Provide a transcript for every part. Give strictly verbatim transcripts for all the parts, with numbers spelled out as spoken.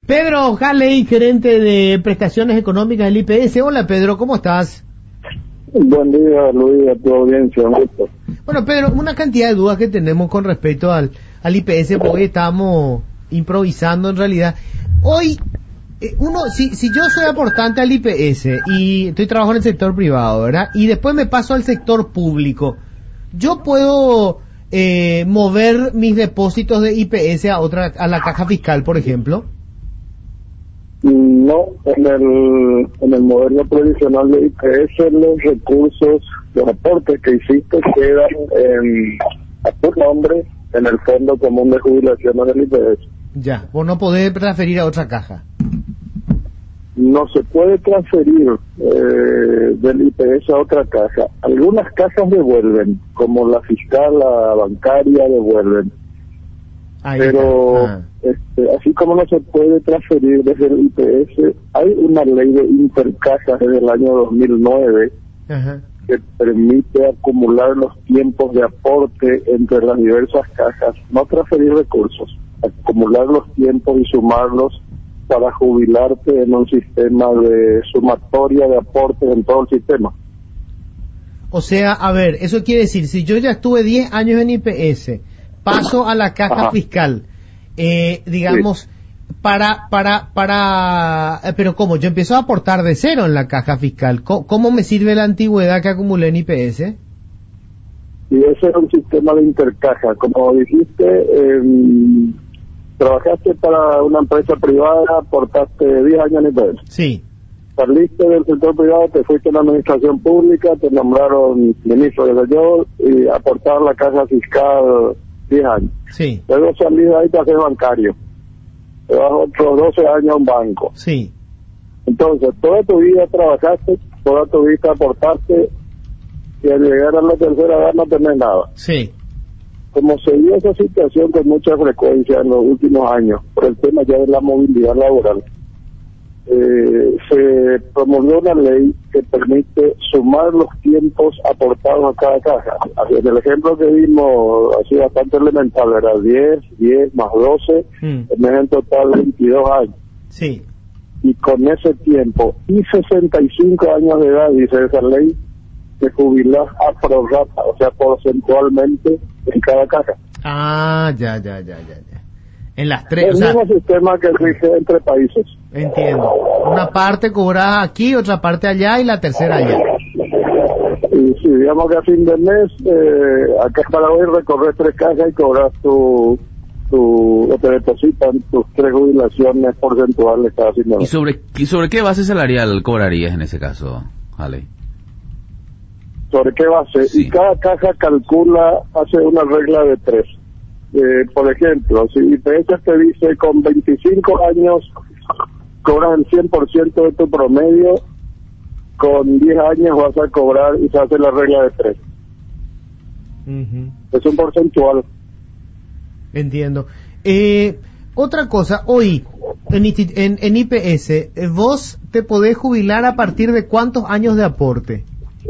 Pedro Halley, gerente de prestaciones económicas del I P S. Hola Pedro, ¿cómo estás? Buen día, Luis, a tu audiencia, un gusto. Bueno Pedro, una cantidad de dudas que tenemos con respecto al, al I P S, porque hoy estamos improvisando en realidad. Hoy, eh, uno, si, si yo soy aportante al I P S y estoy trabajando en el sector privado, ¿verdad? Y después me paso al sector público, ¿yo puedo eh, mover mis depósitos de I P S a otra, a la caja fiscal, por ejemplo? No, en el, en el modelo previsional de I P S los recursos, los aportes que hiciste quedan en, a tu nombre en el Fondo Común de Jubilaciones del I P S. Ya, vos no podés transferir a otra caja. No se puede transferir eh, del I P S a otra caja. Algunas cajas devuelven, como la fiscal, la bancaria devuelven. Ahí pero ah. este, así como no se puede transferir desde el I P S, hay una ley de intercajas desde el año dos mil nueve Ajá. que permite acumular los tiempos de aporte entre las diversas cajas, no transferir recursos, acumular los tiempos y sumarlos para jubilarte en un sistema de sumatoria de aportes en todo el sistema. O sea, a ver, eso quiere decir, si yo ya estuve diez años en I P S, paso a la caja Ajá. fiscal, eh, digamos, sí. para, para, para, eh, pero ¿cómo? Yo empiezo a aportar de cero en la caja fiscal. ¿Cómo, cómo me sirve la antigüedad que acumulé en I P S? Y ese es un sistema de intercaja. Como dijiste, eh, trabajaste para una empresa privada, aportaste diez años en I P S. Sí. Saliste del sector privado, te fuiste a la administración pública, te nombraron ministro de yo y aportar la caja fiscal diez años. Sí. Luego salís de ahí, te haces bancario. Te vas otros doce años a un banco. Sí. Entonces, toda tu vida trabajaste, toda tu vida aportaste, y al llegar a la tercera edad no tenés nada. Sí. Como se dio esa situación con mucha frecuencia en los últimos años, por el tema ya de la movilidad laboral, eh, se promulgó una ley que permite sumar los tiempos aportados a cada caja. En el ejemplo que vimos, así bastante elemental, era diez, diez más doce, mm. en total veintidós años. Sí. Y con ese tiempo y sesenta y cinco años de edad, dice esa ley, te jubilás a prorrata, o sea, porcentualmente en cada caja. Ah, ya, ya, ya, ya, ya. En las tres, el o sea, mismo sistema que rige entre países. Entiendo. Una parte cobrada aquí, otra parte allá y la tercera allá. Y sí, digamos que a fin de mes, eh, acá para hoy recorres tres cajas y cobras tu, tu, o te depositan tus tres jubilaciones porcentuales cada fin de mes. ¿Y sobre, y sobre qué base salarial cobrarías en ese caso, Ale? ¿Sobre qué base? Sí. Y cada caja calcula, hace una regla de tres. Eh, por ejemplo, si I P S te dice con veinticinco años cobras el cien por ciento de tu promedio, con diez años vas a cobrar y se hace la regla de tres. Uh-huh. Es un porcentual. Entiendo. Eh, otra cosa, hoy en, en, en I P S, ¿vos te podés jubilar a partir de cuántos años de aporte?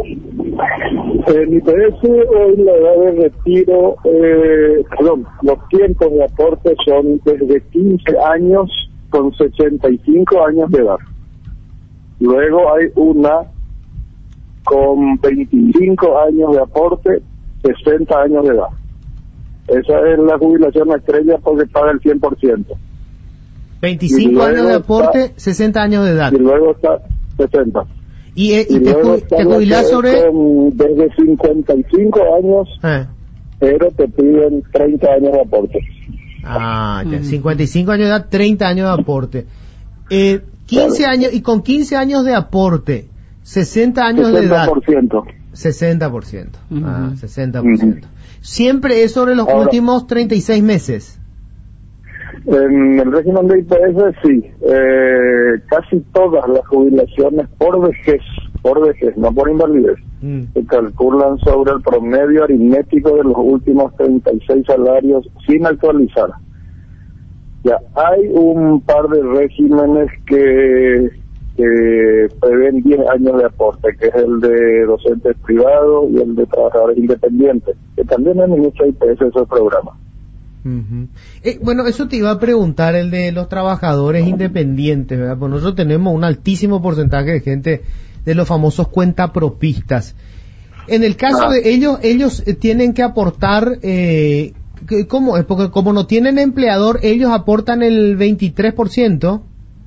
En I P S hoy la edad de retiro, eh, perdón, los tiempos de aporte son desde quince años con sesenta y cinco años de edad. Luego hay una con veinticinco años de aporte, sesenta años de edad. Esa es la jubilación estrella porque paga el cien por ciento. veinticinco años de aporte, está, sesenta años de edad. Y luego está sesenta. ¿Y, eh, y, y te, ju te jubilás sobre...? Con, desde cincuenta y cinco años, eh. pero te piden treinta años de aporte. Ah, ya, mm. cincuenta y cinco años de edad, treinta años de aporte. Eh, quince claro. años, y con quince años de aporte, sesenta años de edad. sesenta por ciento. sesenta por ciento. Uh-huh. Ah, sesenta por ciento. Uh-huh. Siempre es sobre los Ahora, últimos treinta y seis meses. En el régimen de I P S sí, eh, casi todas las jubilaciones por vejez, por vejez, no por invalidez, mm. se calculan sobre el promedio aritmético de los últimos treinta y seis salarios sin actualizar. Ya hay un par de regímenes que, que prevén diez años de aporte, que es el de docentes privados y el de trabajadores independientes, que también administra I P S esos programas. Uh-huh. Eh, bueno, eso te iba a preguntar, el de los trabajadores independientes, ¿verdad? Pues nosotros tenemos un altísimo porcentaje de gente de los famosos cuentapropistas. En el caso Ah. de ellos, ellos eh, tienen que aportar, eh, que- ¿cómo es? Porque como no tienen empleador, ellos aportan el veintitrés por ciento.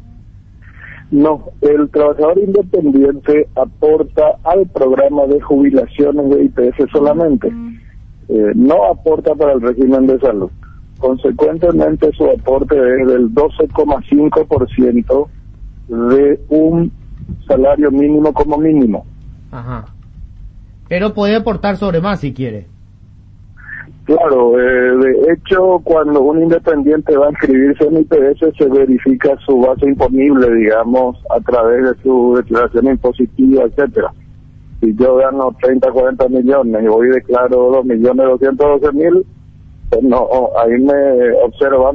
No, el trabajador independiente aporta al programa de jubilaciones de I P S solamente. Eh, no aporta para el régimen de salud. Consecuentemente, su aporte es del doce coma cinco por ciento de un salario mínimo como mínimo. Ajá. Pero puede aportar sobre más si quiere. Claro, eh, de hecho, cuando un independiente va a inscribirse en I P S, se verifica su base imponible, digamos, a través de su declaración impositiva, etcétera. Si yo gano treinta, cuarenta millones y voy y declaro dos millones doscientos doce mil, pues no, ahí me observan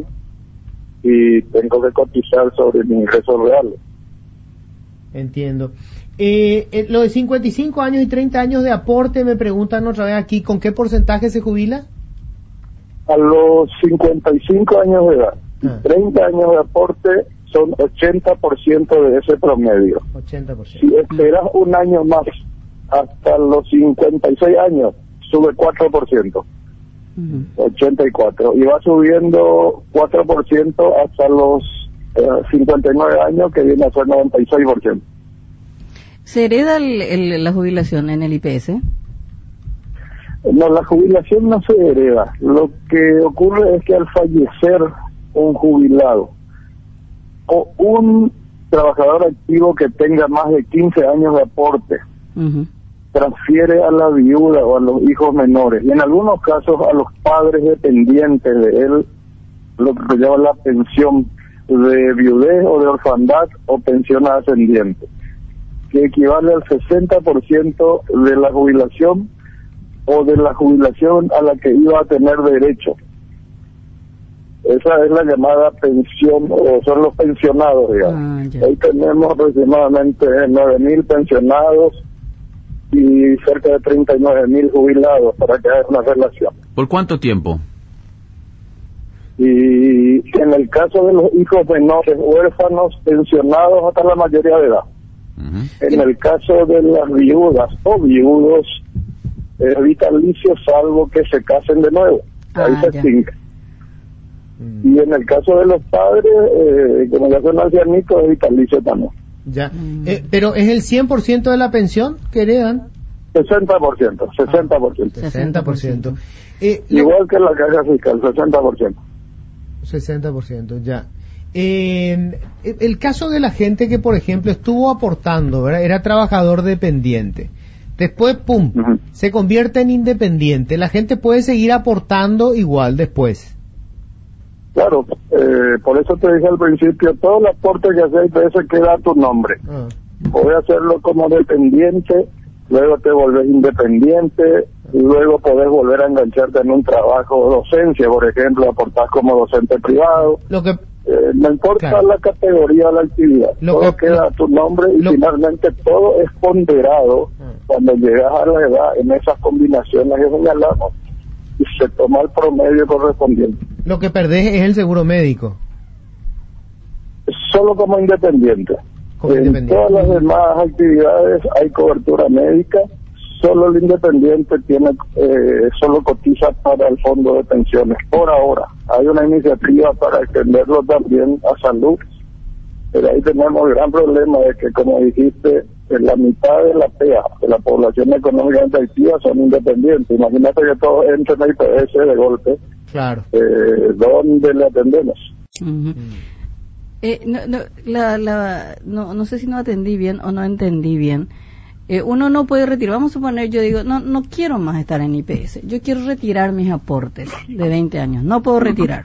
y tengo que cotizar sobre mis ingresos reales. Entiendo. Eh, eh, lo de cincuenta y cinco años y treinta años de aporte, me preguntan otra vez aquí, ¿con qué porcentaje se jubila? A los cincuenta y cinco años de edad, Ah. treinta años de aporte son ochenta por ciento de ese promedio. ochenta por ciento. Si esperas un año más hasta los cincuenta y seis años, sube cuatro por ciento, Ujú. ochenta y cuatro, y va subiendo cuatro por ciento hasta los eh, cincuenta y nueve años, que viene a ser noventa y seis por ciento. ¿Se hereda el- el- la jubilación en el I P S? No, la jubilación no se hereda. Lo que ocurre es que al fallecer un jubilado o un trabajador activo que tenga más de quince años de aporte, Ujú. transfiere a la viuda o a los hijos menores, y en algunos casos a los padres dependientes de él, lo que se llama la pensión de viudez o de orfandad o pensión ascendiente, que equivale al sesenta por ciento de la jubilación o de la jubilación a la que iba a tener derecho. Esa es la llamada pensión, o son los pensionados, digamos. Ah, ya. Hoy tenemos aproximadamente nueve mil pensionados y cerca de treinta y nueve mil jubilados, para que haya una relación. ¿Por cuánto tiempo? Y en el caso de los hijos menores, huérfanos, pensionados hasta la mayoría de edad. Ujú. En el caso de las viudas o viudos, es vitalicio salvo que se casen de nuevo. Ahí Ah, se ya. extingue. Mm, Y en el caso de los padres, eh, como ya son ancianitos, es vitalicio también. ya. Mm. Eh, pero es el cien por ciento de la pensión que heredan. sesenta por ciento, sesenta por ciento. sesenta por ciento. Eh, lo- Igual que la caja fiscal, sesenta por ciento. sesenta por ciento, ya. Eh, el caso de la gente que, por ejemplo, estuvo aportando, ¿verdad? Era trabajador dependiente. Después, pum, Ujú. se convierte en independiente. La gente puede seguir aportando igual después. Claro, eh, por eso te dije al principio, todo el aporte que haces I P S queda a tu nombre. Ah, Podés hacerlo como dependiente, luego te volvés independiente, y luego podés volver a engancharte en un trabajo de docencia, por ejemplo, aportás como docente privado. lo que, Eh, no importa Claro. la categoría de la actividad, Lo todo que- queda a tu nombre y lo- finalmente todo es ponderado Ah. cuando llegas a la edad en esas combinaciones que señalamos y se toma el promedio correspondiente. lo que perdés es el seguro médico. Solo como independiente. Como en independiente. todas las demás actividades hay cobertura médica, solo el independiente tiene eh, solo cotiza para el fondo de pensiones por ahora. Hay una iniciativa para extenderlo también a salud, pero ahí tenemos el gran problema de que, como dijiste, en la mitad de la P E A, de la población económicamente activa, son independientes. Imagínate que todos entren a I P S de golpe, Claro. eh, ¿dónde le atendemos? Ujú. Eh, no, no, la, la, no, no sé si no atendí bien o no entendí bien. Eh, uno no puede retirar, vamos a suponer, yo digo, no, no quiero más estar en I P S, yo quiero retirar mis aportes de veinte años, no puedo retirar.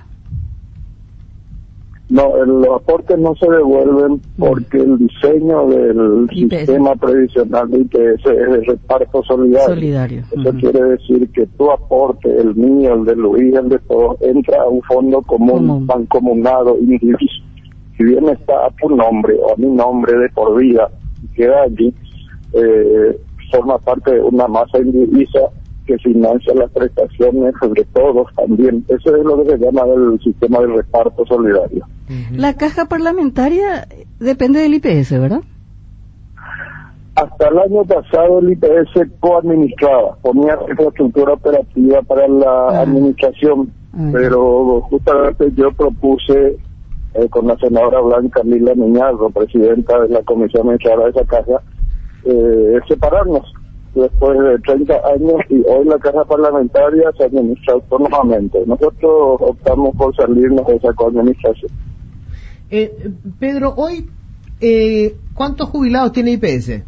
No, el- los aportes no se devuelven porque el diseño del I P S. sistema previsional de I P S es de reparto solidario. Solidario. Eso Ujú. quiere decir que tu aporte, el mío, el de Luis, el de todos, entra a un fondo común, Común. mancomunado, indiviso. Si bien está a tu nombre o a mi nombre de por vida, y queda allí, eh, forma parte de una masa indivisa que financia las prestaciones sobre todos también. Eso es lo que se llama el sistema de reparto solidario. La caja parlamentaria depende del I P S, ¿verdad? Hasta el año pasado el I P S coadministraba, ponía infraestructura operativa para la ah. administración, ah, pero justamente yo propuse eh, con la senadora Blanca Lila Miñarro, presidenta de la comisión administradora de esa caja, eh, separarnos después de treinta años, y hoy la caja parlamentaria se administra autónomamente. Nosotros optamos por salirnos de esa coadministración. Eh, Pedro, hoy, eh, ¿cuántos jubilados tiene I P S?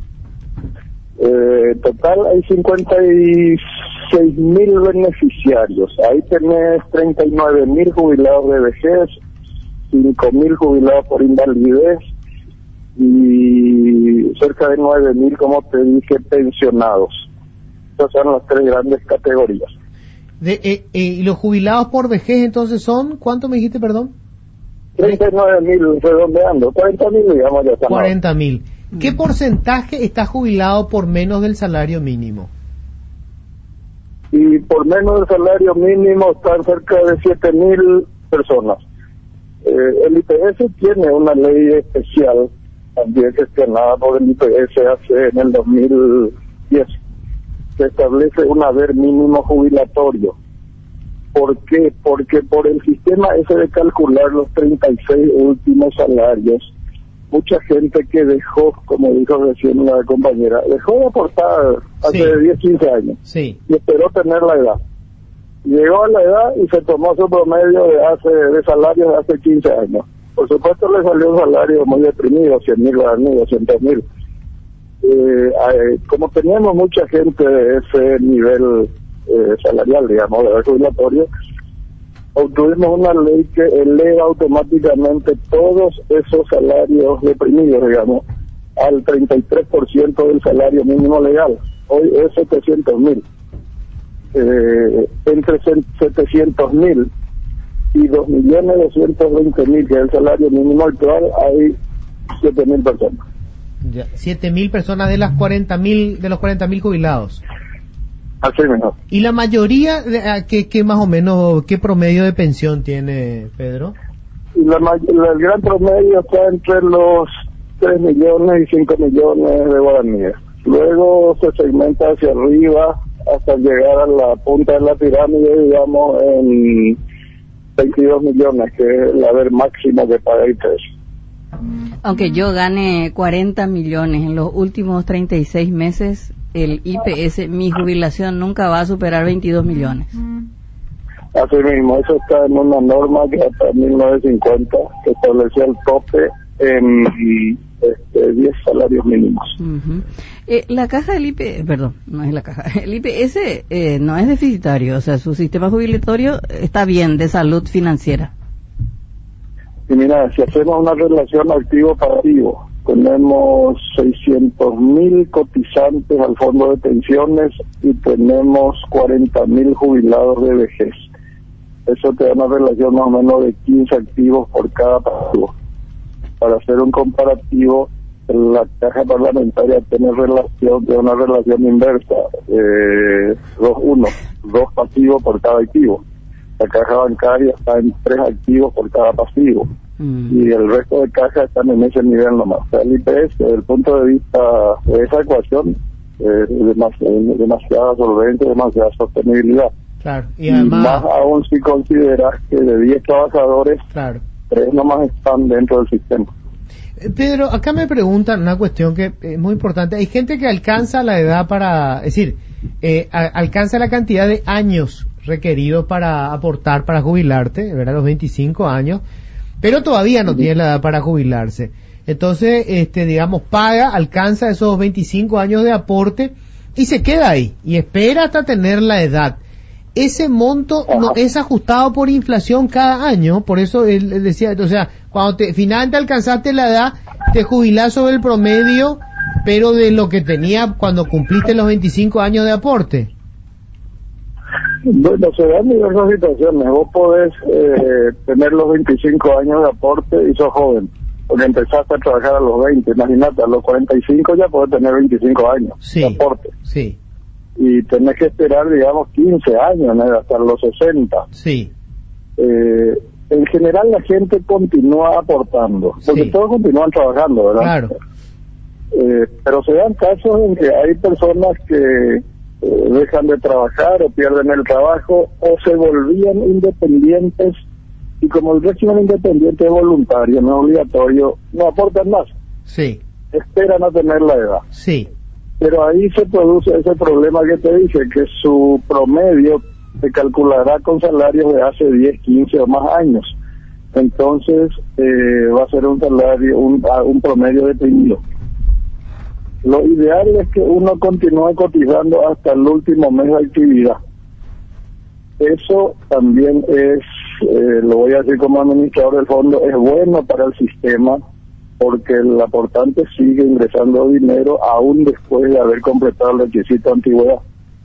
Eh, total hay cincuenta y seis mil beneficiarios. Ahí tenés treinta y nueve mil jubilados de vejez, cinco mil jubilados por invalidez y cerca de nueve mil, como te dije, pensionados. Esas son las tres grandes categorías. De, eh, eh, ¿Y los jubilados por vejez entonces son? ¿Cuánto me dijiste, perdón? treinta y nueve mil, redondeando, cuarenta mil, digamos, ya estamos. cuarenta mil. ¿Qué porcentaje está jubilado por menos del salario mínimo? Y por menos del salario mínimo están cerca de siete mil personas. Eh, el I P S tiene una ley especial, también gestionada por el I P S hace en el dos mil diez, que establece un haber mínimo jubilatorio. ¿Por qué? Porque por el sistema ese de calcular los treinta y seis últimos salarios, mucha gente que dejó, como dijo recién una compañera, dejó de aportar hace sí. diez, quince años, sí. y esperó tener la edad. Llegó a la edad y se tomó su promedio de hace de salarios de hace quince años. Por supuesto le salió un salario muy deprimido, cien mil, doscientos mil. Eh, eh, como teníamos mucha gente de ese nivel eh, salarial, digamos, de jubilatorio, obtuvimos una ley que eleva automáticamente todos esos salarios deprimidos, digamos, al treinta y tres por ciento del salario mínimo legal. Hoy es setecientos mil. Eh, entre setecientos mil y dos millones doscientos veinte mil, que es el salario mínimo actual, hay siete mil personas. Ya, siete mil personas de las cuarenta mil, de los cuarenta mil jubilados. Así mismo. ¿Y la mayoría, qué, qué más o menos, qué promedio de pensión tiene, Pedro? Y la, la, el gran promedio está entre los tres millones y cinco millones de guaraníes. Luego se segmenta hacia arriba hasta llegar a la punta de la pirámide, digamos, en veintidós millones, que es el haber máximo que paga I P S. Aunque yo gane cuarenta millones en los últimos treinta y seis meses, el I P S, mi jubilación nunca va a superar veintidós millones. Así mismo, eso está en una norma que hasta mil novecientos cincuenta, que establecía el tope en este, diez salarios mínimos. Uh-huh. eh, la caja del I P S, perdón, no es la caja, el I P S eh, no es deficitario, o sea, su sistema jubilatorio está bien de salud financiera. Y mira, si hacemos una relación activo-pasivo, tenemos seiscientos mil cotizantes al fondo de pensiones y tenemos cuarenta mil jubilados de vejez. Eso te da una relación más o menos de quince activos por cada pasivo. Para hacer un comparativo, la caja parlamentaria tiene relación de una relación inversa, eh, dos uno, dos pasivos por cada activo. La caja bancaria está en tres activos por cada pasivo. Mm. Y el resto de cajas están en ese nivel nomás. O sea, el I P S, desde el punto de vista de esa ecuación, eh, es demasiada, demasiada solvencia, demasiada sostenibilidad. Claro. Y, además, y más aún si consideras que de diez trabajadores, claro, tres nomás están dentro del sistema. Pedro, acá me preguntan una cuestión que es muy importante. Hay gente que alcanza la edad para, es decir, eh, a, alcanza la cantidad de años requeridos para aportar, para jubilarte, ¿verdad? Los veinticinco años, pero todavía no tiene la edad para jubilarse. Entonces, este, digamos, paga, alcanza esos veinticinco años de aporte y se queda ahí y espera hasta tener la edad. Ese monto no es ajustado por inflación cada año, por eso él decía, o sea, cuando te, finalmente alcanzaste la edad, te jubilás sobre el promedio, pero de lo que tenía cuando cumpliste los veinticinco años de aporte. Bueno, se dan diversas situaciones. Vos podés eh, tener los veinticinco años de aporte y sos joven, porque empezaste a trabajar a los veinte. Imagínate, a los cuarenta y cinco ya podés tener veinticinco años sí, de aporte. Sí. y tenés que esperar, digamos, quince años, ¿no? Hasta los sesenta. Sí. Eh, en general la gente continúa aportando, porque Sí. todos continúan trabajando, ¿verdad? Claro. Eh, pero se dan casos en que hay personas que eh, dejan de trabajar o pierden el trabajo o se volvían independientes, y como el régimen independiente es voluntario, no es obligatorio, no aportan más, Sí. esperan a tener la edad. Sí. Pero ahí se produce ese problema que te dije, que su promedio se calculará con salarios de hace diez, quince o más años. Entonces eh, va a ser un salario, un, un promedio deprimido. Lo ideal es que uno continúe cotizando hasta el último mes de actividad. Eso también es, eh, lo voy a decir como administrador del fondo, es bueno para el sistema, porque el aportante sigue ingresando dinero aún después de haber completado el requisito de antigüedad.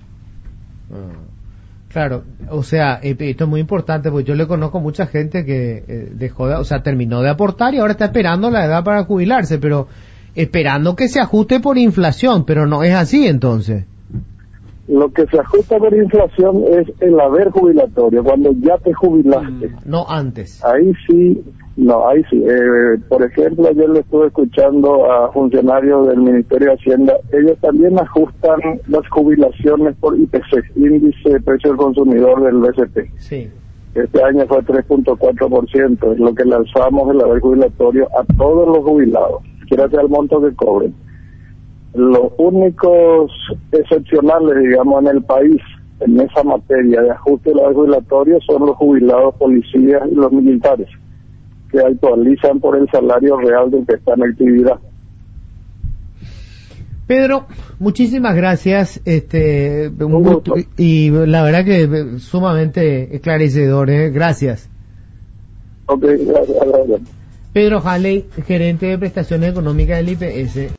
Claro, o sea, eh, esto es muy importante, porque yo le conozco mucha gente que eh, dejó de, o sea, terminó de aportar y ahora está esperando la edad para jubilarse, pero esperando que se ajuste por inflación, pero no es así entonces. Lo que se ajusta por inflación es el haber jubilatorio, cuando ya te jubilaste. No antes. Ahí sí, no, ahí sí. Eh, por ejemplo, ayer le estuve escuchando a funcionarios del Ministerio de Hacienda, ellos también ajustan las jubilaciones por I P C, Índice de Precio del Consumidor del B C P. Sí. Este año fue tres punto cuatro por ciento, es lo que le alzamos el haber jubilatorio a todos los jubilados, quiera sea el monto que cobren. Los únicos excepcionales, digamos, en el país, en esa materia de ajuste del haber jubilatorio, son los jubilados policías y los militares, que actualizan por el salario real del que está en actividad. Pedro, muchísimas gracias, este, un Un gusto, gusto. y la verdad que sumamente esclarecedor, ¿eh? Gracias. Ok, gracias, gracias. Pedro Halley, gerente de prestaciones económicas del I P S.